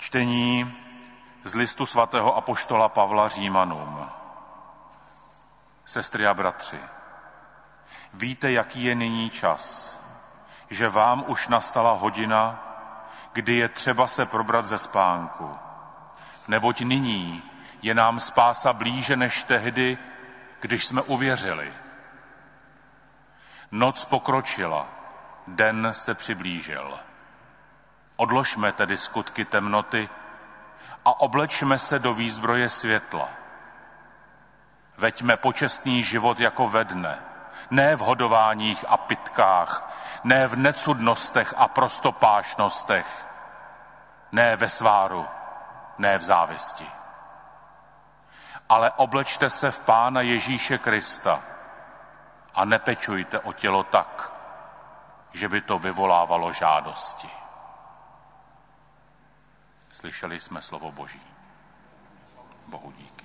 Čtení z listu svatého apoštola Pavla Římanům. Sestry a bratři, víte, jaký je nyní čas, že vám už nastala hodina, kdy je třeba se probrat ze spánku. Neboť nyní je nám spása blíže než tehdy, když jsme uvěřili. Noc pokročila, den se přiblížil. Odložme tedy skutky temnoty a oblečme se do výzbroje světla. Veďme počestný život jako ve dne, ne v hodováních a pytkách, ne v necudnostech a prostopášnostech, ne ve sváru, ne v závisti. Ale oblečte se v Pána Ježíše Krista a nepečujte o tělo tak, že by to vyvolávalo žádosti. Slyšeli jsme slovo Boží. Bohu díky.